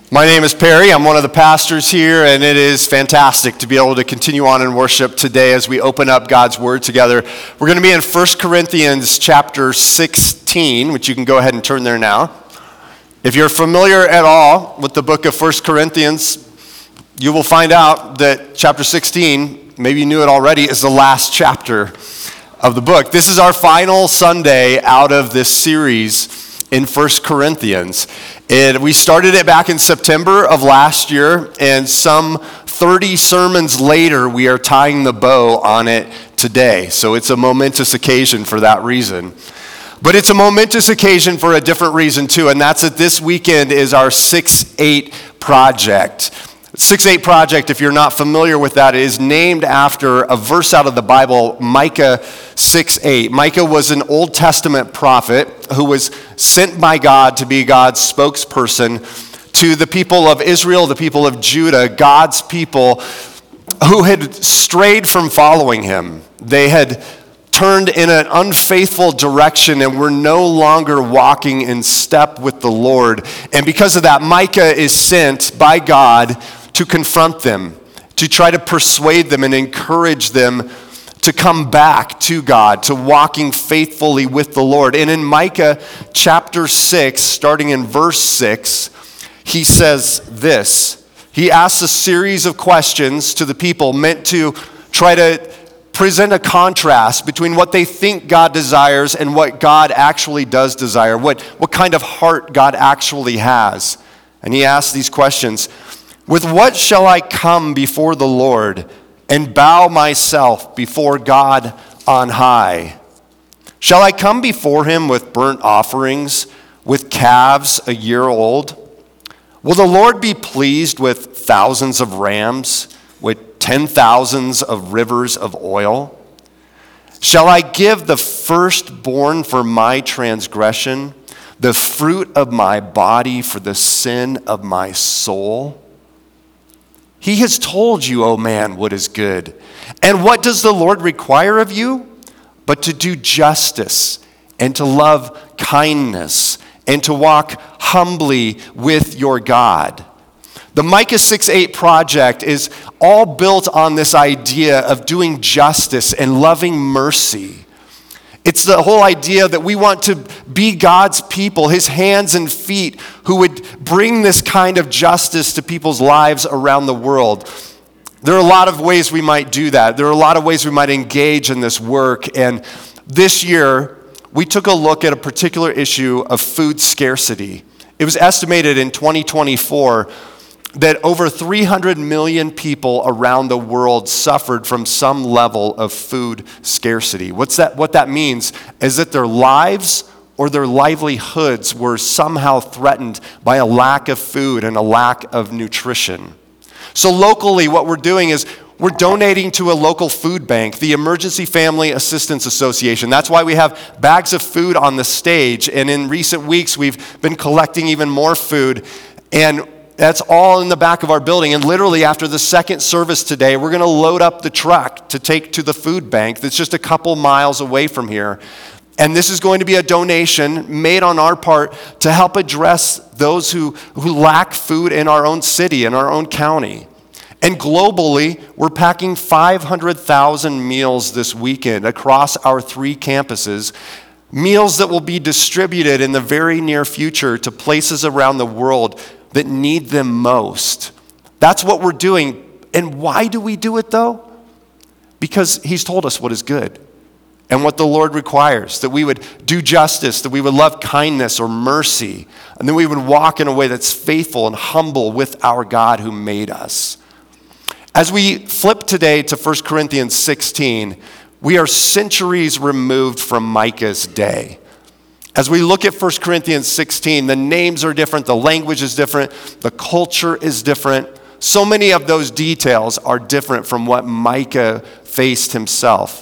My name is Perry. I'm one of the pastors here, and it is fantastic to be able to continue on in worship today as we open up God's Word together. We're going to be in 1 Corinthians chapter 16, which you can go ahead and turn there now. If you're familiar at all with the book of 1 Corinthians, you will find out that chapter 16, maybe you knew it already, is the last chapter of the book. This is our final Sunday out of this series in 1 Corinthians. And we started it back in September of last year, and some 30 sermons later, we are tying the bow on it today. So it's a momentous occasion for that reason. But it's a momentous occasion for a different reason too, and that's that this weekend is our 6-8 project. 6-8 project, if you're not familiar with that, is named after a verse out of the Bible, Micah 6:8. Micah was an Old Testament prophet who was sent by God to be God's spokesperson to the people of Israel, the people of Judah, God's people who had strayed from following him. They had turned in an unfaithful direction and were no longer walking in step with the Lord. And because of that, Micah is sent by God to confront them, to try to persuade them and encourage them to come back to God, to walking faithfully with the Lord. And in Micah chapter 6, starting in verse 6, he says this. He asks a series of questions to the people meant to try to present a contrast between what they think God desires and what God actually does desire, what kind of heart God actually has. And he asks these questions. With what shall I come before the Lord and bow myself before God on high? Shall I come before him with burnt offerings, with calves a year old? Will the Lord be pleased with thousands of rams, with 10,000s of rivers of oil? Shall I give the firstborn for my transgression, the fruit of my body for the sin of my soul? He has told you, O man, what is good. And what does the Lord require of you? But to do justice and to love kindness and to walk humbly with your God. The Micah 6:8 project is all built on this idea of doing justice and loving mercy. It's the whole idea that we want to be God's people, his hands and feet, who would bring this kind of justice to people's lives around the world. There are a lot of ways we might do that. There are a lot of ways we might engage in this work. And this year, we took a look at a particular issue of food scarcity. It was estimated in 2024 that over 300 million people around the world suffered from some level of food scarcity. What that means is that their lives or their livelihoods were somehow threatened by a lack of food and a lack of nutrition. So locally, what we're doing is we're donating to a local food bank, the Emergency Family Assistance Association. That's why we have bags of food on the stage. And in recent weeks, we've been collecting even more food. And that's all in the back of our building. And literally after the second service today, we're going to load up the truck to take to the food bank that's just a couple miles away from here. And this is going to be a donation made on our part to help address those who lack food in our own city, in our own county. And globally, we're packing 500,000 meals this weekend across our 3 campuses. Meals that will be distributed in the very near future to places around the world that need them most. That's what we're doing. And why do we do it though? Because he's told us what is good and what the Lord requires, that we would do justice, that we would love kindness or mercy, and that we would walk in a way that's faithful and humble with our God who made us. As we flip today to 1 Corinthians 16, we are centuries removed from Micah's day. As we look at 1 Corinthians 16, the names are different, the language is different, the culture is different. So many of those details are different from what Micah faced himself.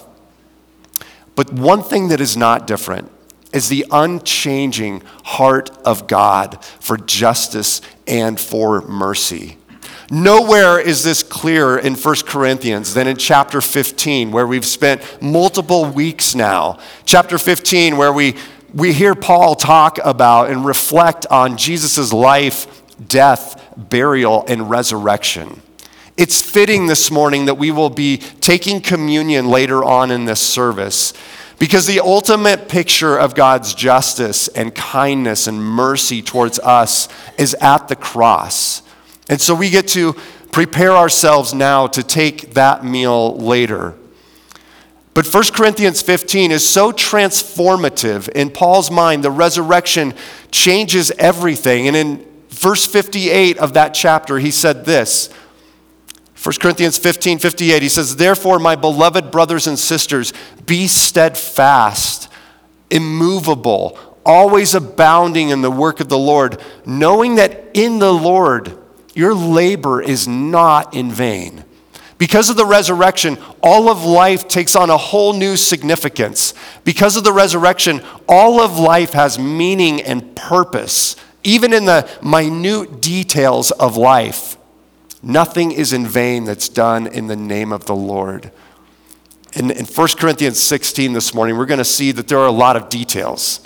But one thing that is not different is the unchanging heart of God for justice and for mercy. Nowhere is this clearer in 1 Corinthians than in chapter 15, where we've spent multiple weeks now. Chapter 15, where we hear Paul talk about and reflect on Jesus' life, death, burial, and resurrection. It's fitting this morning that we will be taking communion later on in this service, because the ultimate picture of God's justice and kindness and mercy towards us is at the cross. And so we get to prepare ourselves now to take that meal later. But 1 Corinthians 15 is so transformative. In Paul's mind, the resurrection changes everything. And in verse 58 of that chapter, he said this, 1 Corinthians 15:58, he says, "Therefore, my beloved brothers and sisters, be steadfast, immovable, always abounding in the work of the Lord, knowing that in the Lord your labor is not in vain." Because of the resurrection, all of life takes on a whole new significance. Because of the resurrection, all of life has meaning and purpose, even in the minute details of life. Nothing is in vain that's done in the name of the Lord. In 1 Corinthians 16 this morning, we're going to see that there are a lot of details.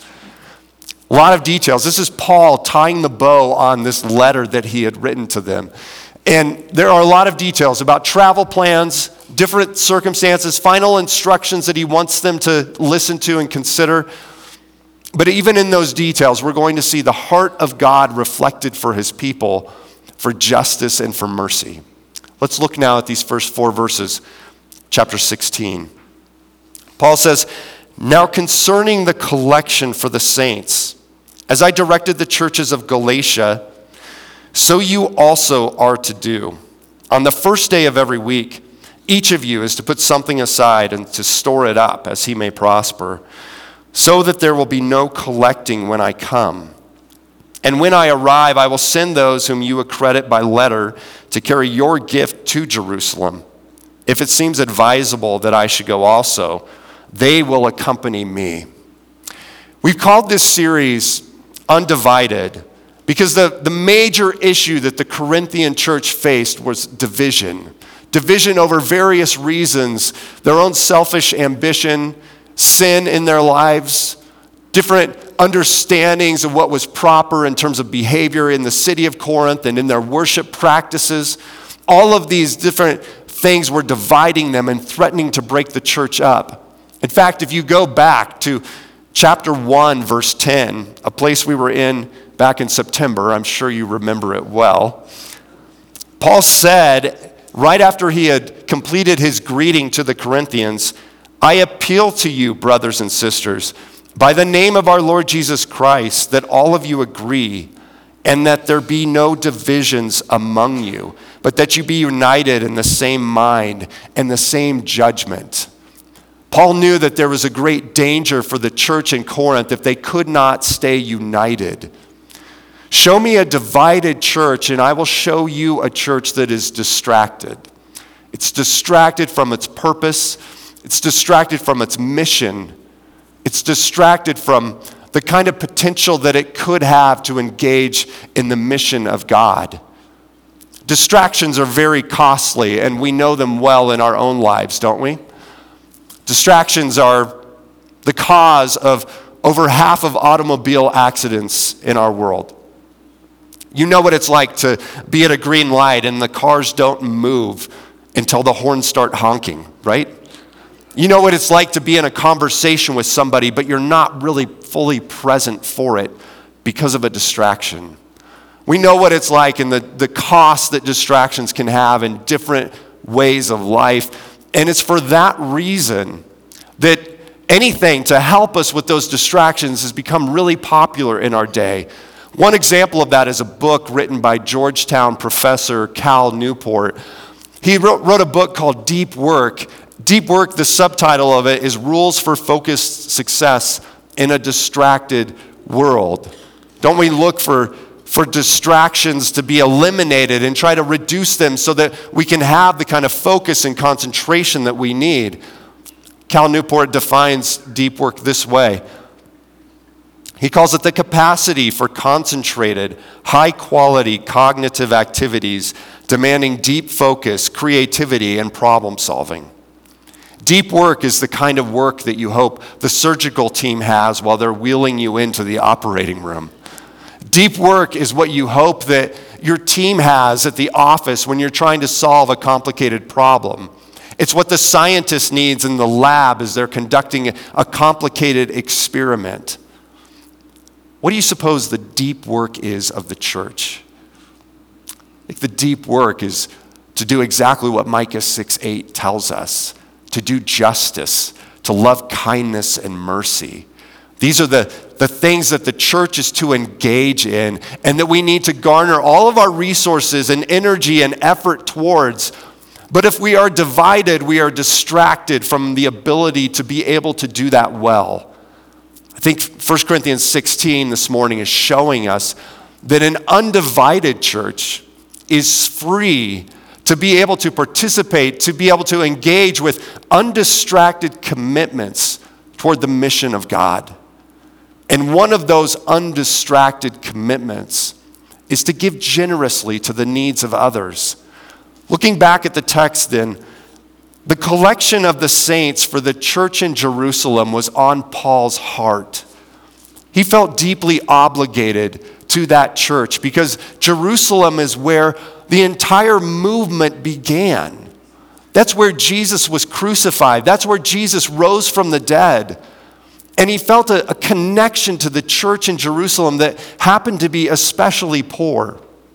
A lot of details. This is Paul tying the bow on this letter that he had written to them. And there are a lot of details about travel plans, different circumstances, final instructions that he wants them to listen to and consider. But even in those details, we're going to see the heart of God reflected for his people, for justice and for mercy. Let's look now at these first 4 verses, chapter 16. Paul says, "Now concerning the collection for the saints, as I directed the churches of Galatia, so you also are to do. On the first day of every week, each of you is to put something aside and to store it up as he may prosper, so that there will be no collecting when I come. And when I arrive, I will send those whom you accredit by letter to carry your gift to Jerusalem. If it seems advisable that I should go also, they will accompany me." We've called this series Undivided because the major issue that the Corinthian church faced was division. Division over various reasons, their own selfish ambition, sin in their lives, different understandings of what was proper in terms of behavior in the city of Corinth and in their worship practices. All of these different things were dividing them and threatening to break the church up. In fact, if you go back to chapter 1, verse 10, a place we were in back in September, I'm sure you remember it well, Paul said, right after he had completed his greeting to the Corinthians, "I appeal to you, brothers and sisters, by the name of our Lord Jesus Christ, that all of you agree, and that there be no divisions among you, but that you be united in the same mind and the same judgment." Paul knew that there was a great danger for the church in Corinth if they could not stay united. Show me a divided church, and I will show you a church that is distracted. It's distracted from its purpose. It's distracted from its mission. It's distracted from the kind of potential that it could have to engage in the mission of God. Distractions are very costly, and we know them well in our own lives, don't we? Distractions are the cause of over half of automobile accidents in our world. You know what it's like to be at a green light and the cars don't move until the horns start honking, right? You know what it's like to be in a conversation with somebody, but you're not really fully present for it because of a distraction. We know what it's like and the cost that distractions can have in different ways of life. And it's for that reason that anything to help us with those distractions has become really popular in our day. One example of that is a book written by Georgetown professor Cal Newport. He wrote a book called Deep Work. Deep Work, the subtitle of it is Rules for Focused Success in a Distracted World. Don't we look for distractions to be eliminated and try to reduce them so that we can have the kind of focus and concentration that we need? Cal Newport defines deep work this way. He calls it the capacity for concentrated, high-quality cognitive activities demanding deep focus, creativity, and problem-solving. Deep work is the kind of work that you hope the surgical team has while they're wheeling you into the operating room. Deep work is what you hope that your team has at the office when you're trying to solve a complicated problem. It's what the scientist needs in the lab as they're conducting a complicated experiment. What do you suppose the deep work is of the church? The deep work is to do exactly what Micah 6:8 tells us, to do justice, to love kindness and mercy. These are the things that the church is to engage in and that we need to garner all of our resources and energy and effort towards. But if we are divided, we are distracted from the ability to be able to do that well. I think 1 Corinthians 16 this morning is showing us that an undivided church is free to be able to participate, to be able to engage with undistracted commitments toward the mission of God. And one of those undistracted commitments is to give generously to the needs of others. Looking back at the text then, the collection of the saints for the church in Jerusalem was on Paul's heart. He felt deeply obligated to that church because Jerusalem is where the entire movement began. That's where Jesus was crucified. That's where Jesus rose from the dead. And he felt a connection to the church in Jerusalem that happened to be especially poor.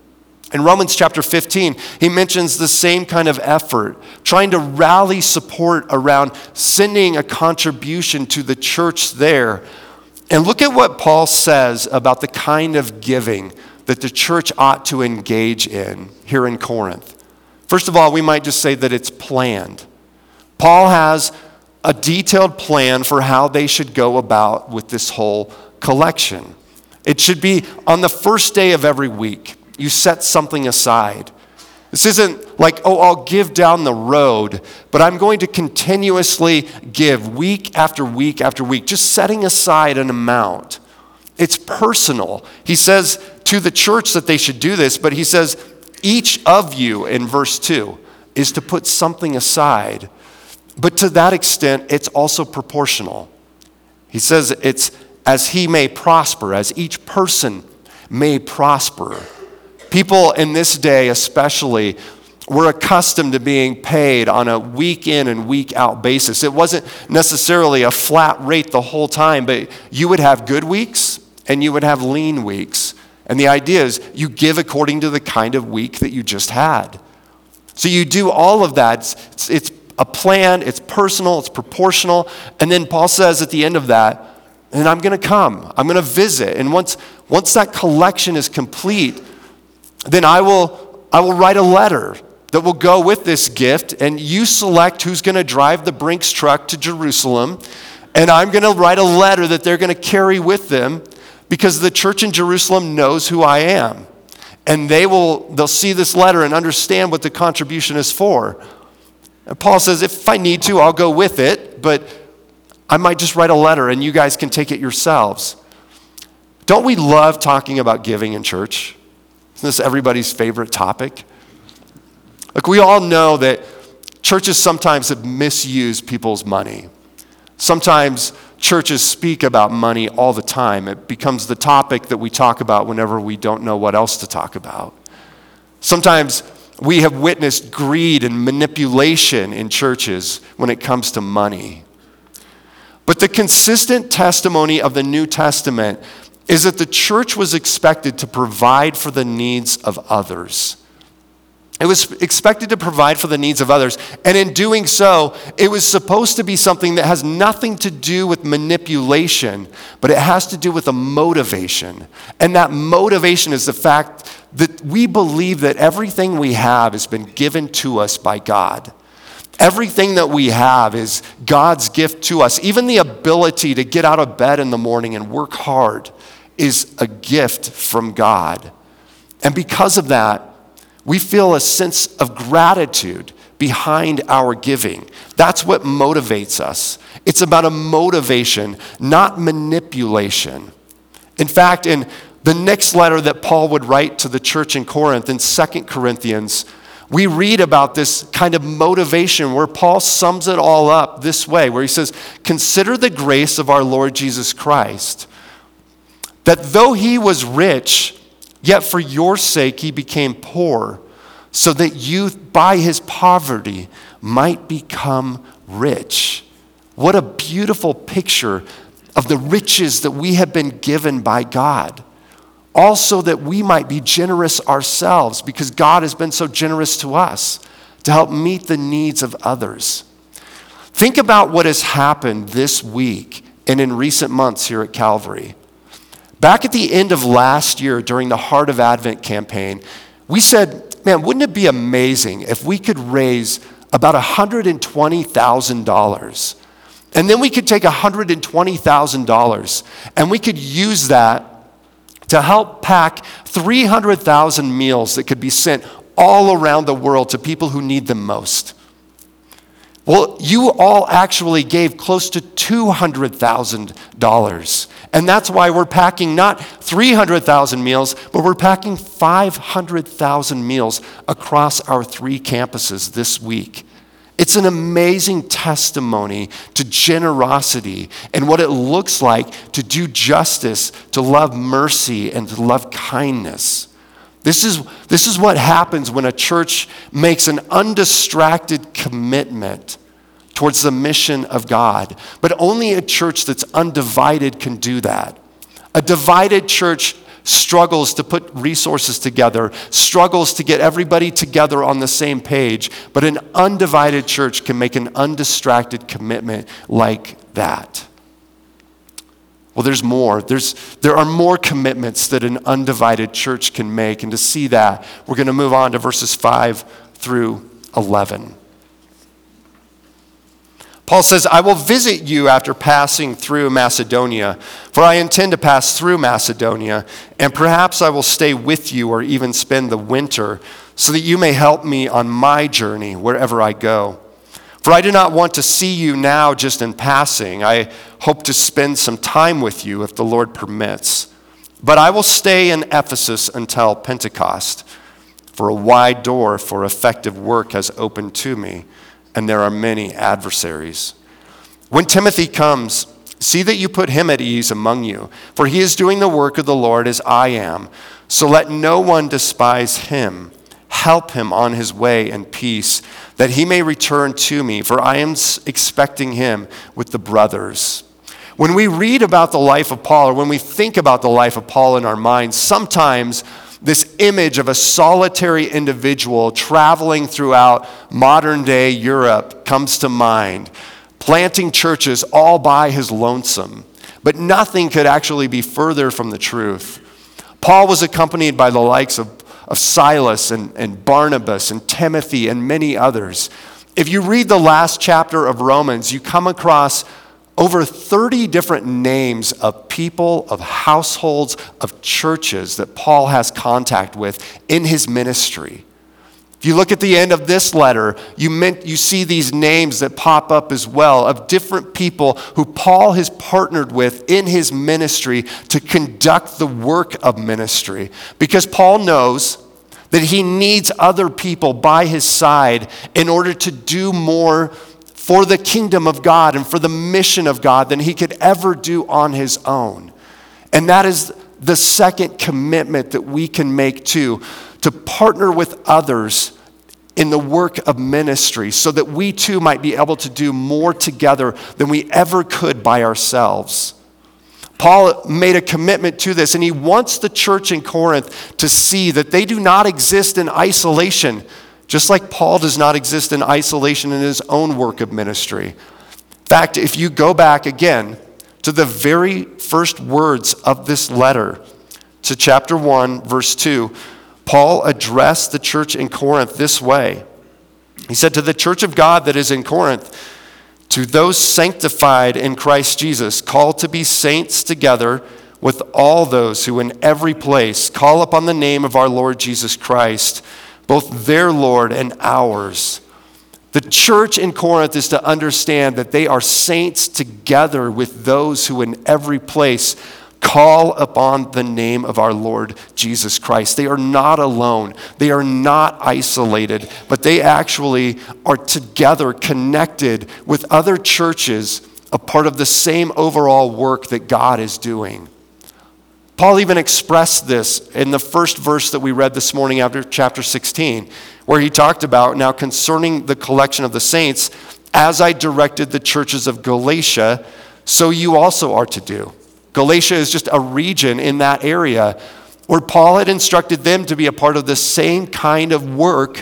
In Romans chapter 15, he mentions the same kind of effort, trying to rally support around sending a contribution to the church there. And look at what Paul says about the kind of giving that the church ought to engage in here in Corinth. First of all, we might just say that it's planned. Paul has a detailed plan for how they should go about with this whole collection. It should be on the first day of every week. You set something aside. This isn't like, oh, I'll give down the road, but I'm going to continuously give week after week after week, just setting aside an amount. It's personal. He says to the church that they should do this, but he says each of you in verse 2 is to put something aside. But to that extent, it's also proportional. He says it's as he may prosper, as each person may prosper. People in this day especially were accustomed to being paid on a week in and week out basis. It wasn't necessarily a flat rate the whole time, but you would have good weeks and you would have lean weeks. And the idea is you give according to the kind of week that you just had. So you do all of that. It's a plan, it's personal, it's proportional. And then Paul says at the end of that, and I'm going to come, I'm going to visit. And once that collection is complete, then I will write a letter that will go with this gift, and you select who's going to drive the Brinks truck to Jerusalem, and I'm going to write a letter that they're going to carry with them because the church in Jerusalem knows who I am. And they'll see this letter and understand what the contribution is for. And Paul says, if I need to, I'll go with it, but I might just write a letter and you guys can take it yourselves. Don't we love talking about giving in church? Isn't this everybody's favorite topic? Look, we all know that churches sometimes have misused people's money. Sometimes churches speak about money all the time. It becomes the topic that we talk about whenever we don't know what else to talk about. Sometimes we have witnessed greed and manipulation in churches when it comes to money. But the consistent testimony of the New Testament is that the church was expected to provide for the needs of others. It was expected to provide for the needs of others. And in doing so, it was supposed to be something that has nothing to do with manipulation, but it has to do with a motivation. And that motivation is the fact that we believe that everything we have has been given to us by God. Everything that we have is God's gift to us. Even the ability to get out of bed in the morning and work hard is a gift from God. And because of that, we feel a sense of gratitude behind our giving. That's what motivates us. It's about a motivation, not manipulation. In fact, in the next letter that Paul would write to the church in Corinth, in 2 Corinthians, we read about this kind of motivation where Paul sums it all up this way, where he says, "Consider the grace of our Lord Jesus Christ, that though he was rich, Yet for your sake he became poor, so that you, by his poverty, might become rich. What a beautiful picture of the riches that we have been given by God. Also that we might be generous ourselves, because God has been so generous to us to help meet the needs of others. Think about what has happened this week and in recent months here at Calvary. Back at the end of last year during the Heart of Advent campaign, we said, man, wouldn't it be amazing if we could raise about $120,000? And then we could take $120,000 and we could use that to help pack 300,000 meals that could be sent all around the world to people who need them most. Well, you all actually gave close to $200,000. And that's why we're packing not 300,000 meals, but we're packing 500,000 meals across our 3 campuses this week. It's an amazing testimony to generosity and what it looks like to do justice, to love mercy, and to love kindness. This is what happens when a church makes an undistracted commitment towards the mission of God. But only a church that's undivided can do that. A divided church struggles to put resources together, struggles to get everybody together on the same page, but an undivided church can make an undistracted commitment like that. Well, there's more. There are more commitments that an undivided church can make, and to see that, we're going to move on to verses 5 through 11. Paul says, I will visit you after passing through Macedonia, for I intend to pass through Macedonia, and perhaps I will stay with you or even spend the winter, so that you may help me on my journey wherever I go. For I do not want to see you now just in passing. I hope to spend some time with you if the Lord permits. But I will stay in Ephesus until Pentecost, for a wide door for effective work has opened to me, and there are many adversaries. When Timothy comes, see that you put him at ease among you, for he is doing the work of the Lord as I am. So let no one despise him. Help him on his way in peace, that he may return to me, for I am expecting him with the brothers. When we read about the life of Paul, or when we think about the life of Paul in our minds, sometimes this image of a solitary individual traveling throughout modern-day Europe comes to mind, planting churches all by his lonesome. But nothing could actually be further from the truth. Paul was accompanied by the likes of Silas and Barnabas and Timothy and many others. If you read the last chapter of Romans, you come across over 30 different names of people, of households, of churches that Paul has contact with in his ministry. If you look at the end of this letter, you see these names that pop up as well of different people who Paul has partnered with in his ministry to conduct the work of ministry. Because Paul knows that he needs other people by his side in order to do more for the kingdom of God and for the mission of God than he could ever do on his own. And that is the second commitment that we can make too, to partner with others in the work of ministry so that we too might be able to do more together than we ever could by ourselves. Paul made a commitment to this, and he wants the church in Corinth to see that they do not exist in isolation, just like Paul does not exist in isolation in his own work of ministry. In fact, if you go back again to the very first words of this letter, to chapter 1, verse 2, Paul addressed the church in Corinth this way. He said, to the church of God that is in Corinth, to those sanctified in Christ Jesus, called to be saints together with all those who in every place call upon the name of our Lord Jesus Christ, both their Lord and ours. The church in Corinth is to understand that they are saints together with those who in every place call upon the name of our Lord Jesus Christ. They are not alone. They are not isolated, but they actually are together, connected with other churches, a part of the same overall work that God is doing. Paul even expressed this in the first verse that we read this morning after chapter 16, where he talked about, now concerning the collection of the saints, as I directed the churches of Galatia, so you also are to do. Galatia is just a region in that area where Paul had instructed them to be a part of the same kind of work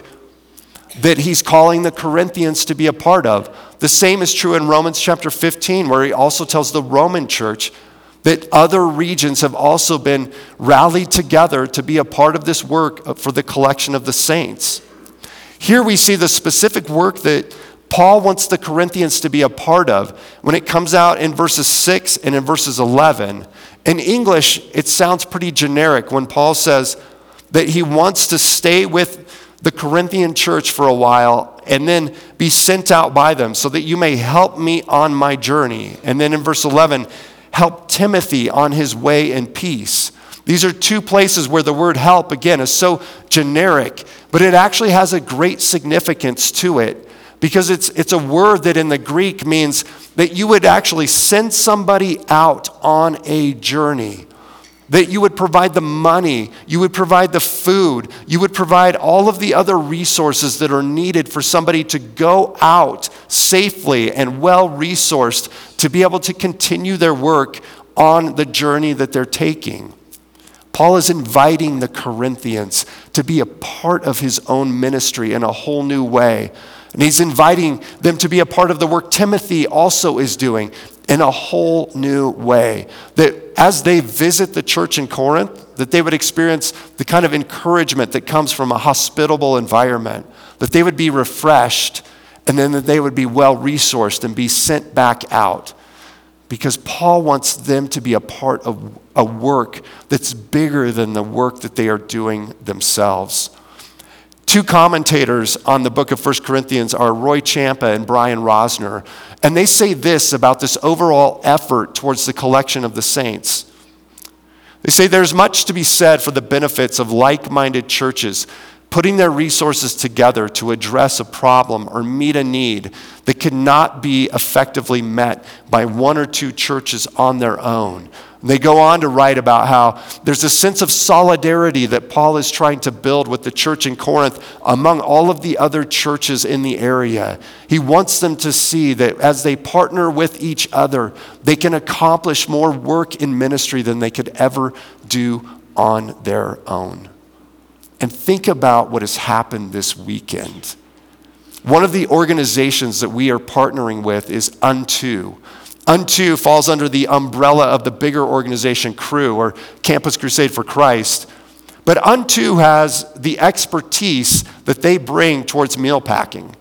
that he's calling the Corinthians to be a part of. The same is true in Romans chapter 15, where he also tells the Roman church that other regions have also been rallied together to be a part of this work for the collection of the saints. Here we see the specific work that Paul wants the Corinthians to be a part of when it comes out in verses 6 and in verses 11. In English, it sounds pretty generic when Paul says that he wants to stay with the Corinthian church for a while and then be sent out by them so that you may help me on my journey. And then in verse 11, help Timothy on his way in peace. These are two places where the word help, again, is so generic, but it actually has a great significance to it because it's a word that in the Greek means that you would actually send somebody out on a journey, that you would provide the money, you would provide the food, you would provide all of the other resources that are needed for somebody to go out safely and well-resourced to be able to continue their work on the journey that they're taking. Paul is inviting the Corinthians to be a part of his own ministry in a whole new way. And he's inviting them to be a part of the work Timothy also is doing in a whole new way. That as they visit the church in Corinth, that they would experience the kind of encouragement that comes from a hospitable environment, that they would be refreshed, and then that they would be well-resourced and be sent back out. Because Paul wants them to be a part of a work that's bigger than the work that they are doing themselves. Two commentators on the book of 1 Corinthians are Roy Champa and Brian Rosner, and they say this about this overall effort towards the collection of the saints. They say there's much to be said for the benefits of like-minded churches putting their resources together to address a problem or meet a need that cannot be effectively met by one or two churches on their own. And they go on to write about how there's a sense of solidarity that Paul is trying to build with the church in Corinth among all of the other churches in the area. He wants them to see that as they partner with each other, they can accomplish more work in ministry than they could ever do on their own. And think about what has happened this weekend. One of the organizations that we are partnering with is Unto. Unto falls under the umbrella of the bigger organization Cru, or Campus Crusade for Christ. But Unto has the expertise that they bring towards meal packing.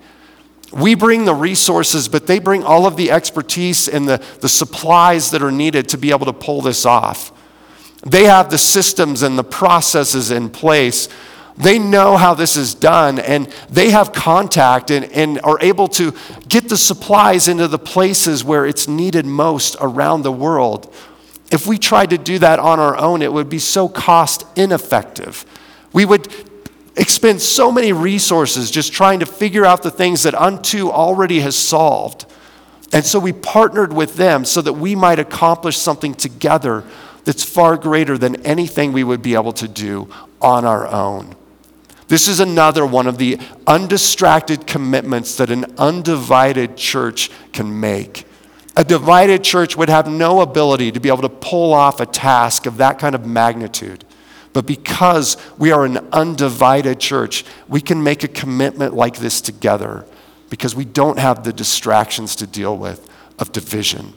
We bring the resources, but they bring all of the expertise and the supplies that are needed to be able to pull this off. They have the systems and the processes in place. They know how this is done, and they have contact and are able to get the supplies into the places where it's needed most around the world. If we tried to do that on our own, it would be so cost ineffective. We would expend so many resources just trying to figure out the things that Unto already has solved. And so we partnered with them so that we might accomplish something together that's far greater than anything we would be able to do on our own. This is another one of the undistracted commitments that an undivided church can make. A divided church would have no ability to be able to pull off a task of that kind of magnitude. But because we are an undivided church, we can make a commitment like this together because we don't have the distractions to deal with of division.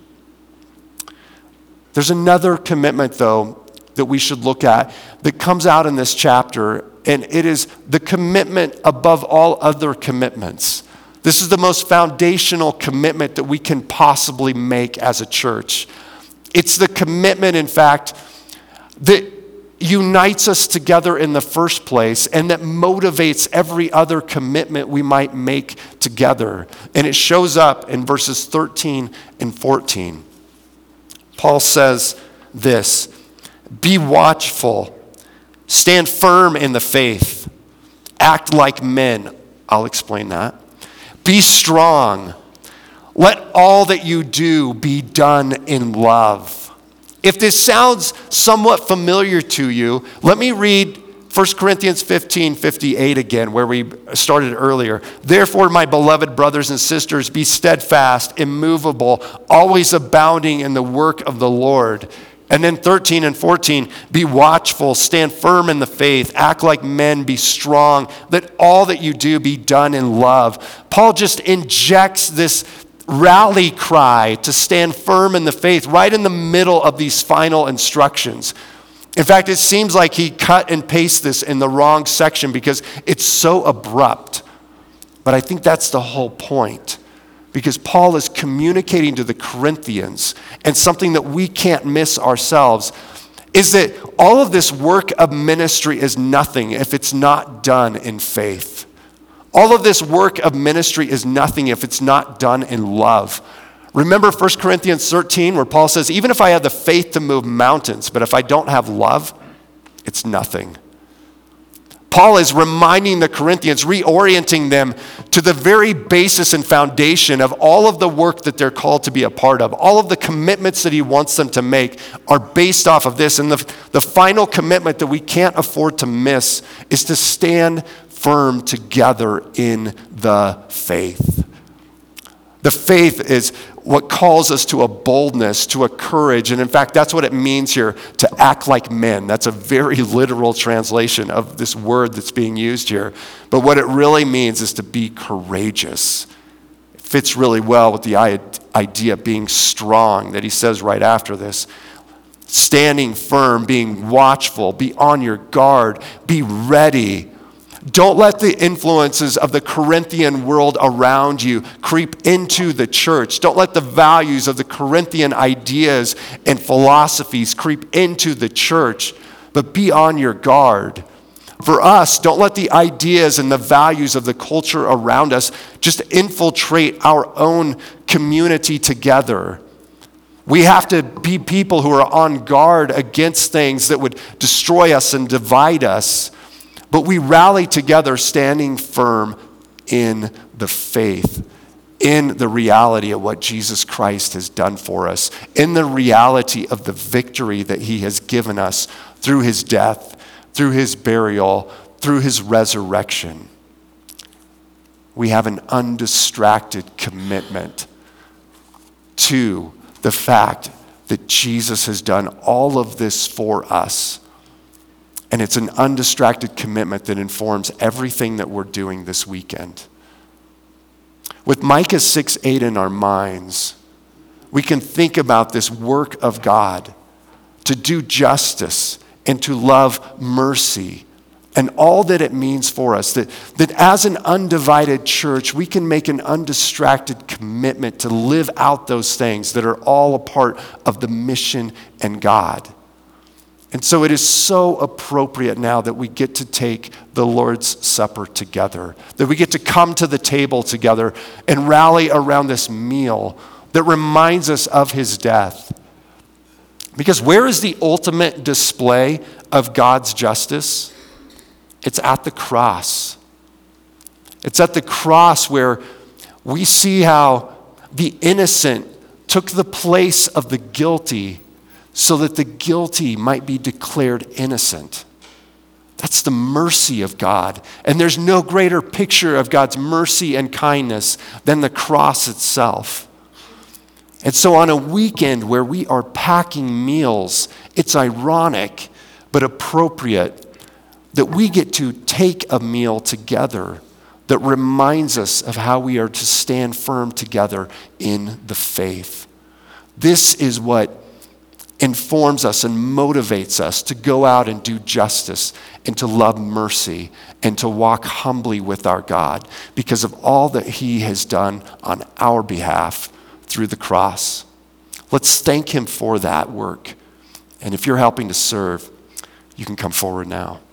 There's another commitment, though, that we should look at that comes out in this chapter, and it is the commitment above all other commitments. This is the most foundational commitment that we can possibly make as a church. It's the commitment, in fact, that unites us together in the first place and that motivates every other commitment we might make together. And it shows up in verses 13 and 14. Paul says this, "Be watchful, stand firm in the faith, act like men." I'll explain that. "Be strong. Let all that you do be done in love. If this sounds somewhat familiar to you, let me read 1 Corinthians 15:58 again, where we started earlier. Therefore, my beloved brothers and sisters, be steadfast, immovable, always abounding in the work of the Lord. And then 13 and 14, be watchful, stand firm in the faith, act like men, be strong, let all that you do be done in love. Paul just injects this rally cry to stand firm in the faith right in the middle of these final instructions. In fact, it seems like he cut and pasted this in the wrong section because it's so abrupt. But I think that's the whole point. Because Paul is communicating to the Corinthians, and something that we can't miss ourselves is that all of this work of ministry is nothing if it's not done in faith. All of this work of ministry is nothing if it's not done in love. Remember 1 Corinthians 13 where Paul says, even if I have the faith to move mountains, but if I don't have love, it's nothing. Paul is reminding the Corinthians, reorienting them to the very basis and foundation of all of the work that they're called to be a part of. All of the commitments that he wants them to make are based off of this. And the final commitment that we can't afford to miss is to stand firm together in the faith. The faith is what calls us to a boldness, to a courage. And in fact, that's what it means here, to act like men. That's a very literal translation of this word that's being used here. But what it really means is to be courageous. It fits really well with the idea of being strong that he says right after this. Standing firm, being watchful, be on your guard, be ready. Don't let the influences of the Corinthian world around you creep into the church. Don't let the values of the Corinthian ideas and philosophies creep into the church, but be on your guard. For us, don't let the ideas and the values of the culture around us just infiltrate our own community together. We have to be people who are on guard against things that would destroy us and divide us. But we rally together standing firm in the faith, in the reality of what Jesus Christ has done for us, in the reality of the victory that he has given us through his death, through his burial, through his resurrection. We have an undistracted commitment to the fact that Jesus has done all of this for us. And it's an undistracted commitment that informs everything that we're doing this weekend. With Micah 6:8 in our minds, we can think about this work of God to do justice and to love mercy and all that it means for us. That as an undivided church, we can make an undistracted commitment to live out those things that are all a part of the mission and God. And so it is so appropriate now that we get to take the Lord's Supper together, that we get to come to the table together and rally around this meal that reminds us of his death. Because where is the ultimate display of God's justice? It's at the cross. It's at the cross where we see how the innocent took the place of the guilty so that the guilty might be declared innocent. That's the mercy of God. And there's no greater picture of God's mercy and kindness than the cross itself. And so on a weekend where we are packing meals, it's ironic but appropriate that we get to take a meal together that reminds us of how we are to stand firm together in the faith. This is what informs us and motivates us to go out and do justice and to love mercy and to walk humbly with our God because of all that he has done on our behalf through the cross. Let's thank him for that work. And if you're helping to serve, you can come forward now.